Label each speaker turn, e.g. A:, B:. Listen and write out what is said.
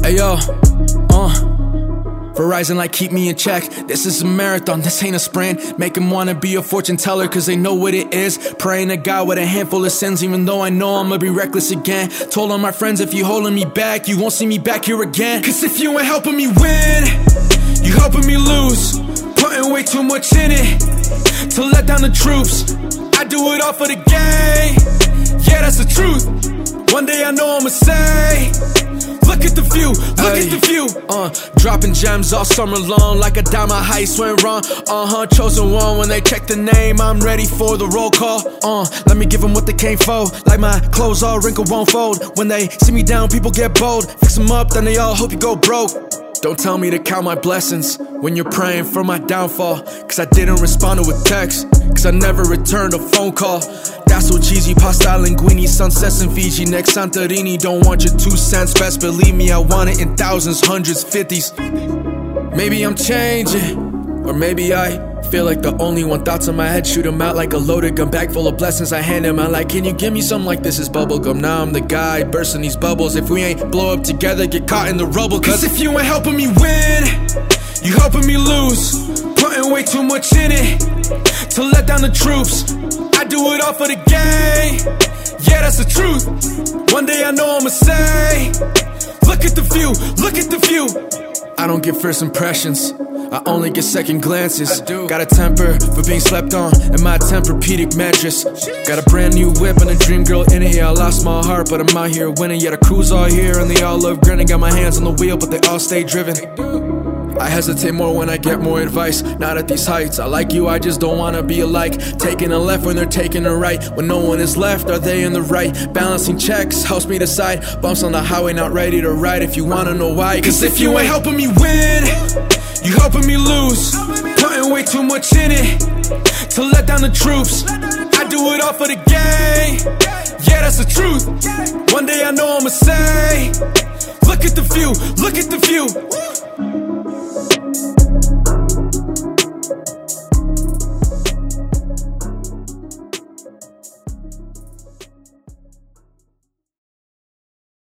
A: Ayo, Verizon like keep me in check. This is a marathon, this ain't a sprint. Make them wanna be a fortune teller cause they know what it is. Praying to God with a handful of sins, even though I know I'ma be reckless again. Told all my friends if you holding me back, you won't see me back here again. Cause if you ain't helping me win, you helping me lose. Putting way too much in it to let down the troops. I do it all for the game, yeah that's the truth. One day I know I'ma say, look at the view, look at the view. Dropping gems all summer long, like a diamond heist went wrong. Chosen one when they check the name, I'm ready for the roll call. Let me give them what they came for, like my clothes all wrinkled won't fold. When they see me down, people get bold. Fix them up, then they all hope you go broke. Don't tell me to count my blessings when you're praying for my downfall. Cause I didn't respond to a text, cause I never returned a phone call. That's so cheesy, pasta linguine, sunsets in Fiji, next Santorini. Don't want your 2 cents, best believe me, I want it in thousands, hundreds, 50s. Maybe I'm changing, or maybe I feel like the only one. Thoughts in my head shoot them out like a loaded gun, bag full of blessings I hand him. I'm like, can you give me something like this is bubblegum? Now I'm the guy bursting these bubbles. If we ain't blow up together, get caught in the rubble. Cause if you ain't helping me win, you helping me lose. Putting way too much in it to let down the troops. I do it all for the game, yeah that's the truth. One day I know I'ma say, look at the view, look at the view. I don't get first impressions, I only get second glances. Got a temper for being slept on in my Tempur-Pedic mattress. Got a brand new whip and a dream girl in it. Yeah, I lost my heart, but I'm out here winning. Yeah, the crew's all here and they all love grinning. Got my hands on the wheel, but they all stay driven. I hesitate more when I get more advice. Not at these heights, I like you, I just don't wanna be alike. Taking a left when they're taking a right. When no one is left, are they in the right? Balancing checks helps me decide. Bumps on the highway, not ready to ride. If you wanna know why, cause if you ain't helping me win, you helping me lose. Putting way too much in it to let down the troops. I do it all for the game, yeah that's the truth. One day I know I'ma say, look at the view, look at the view.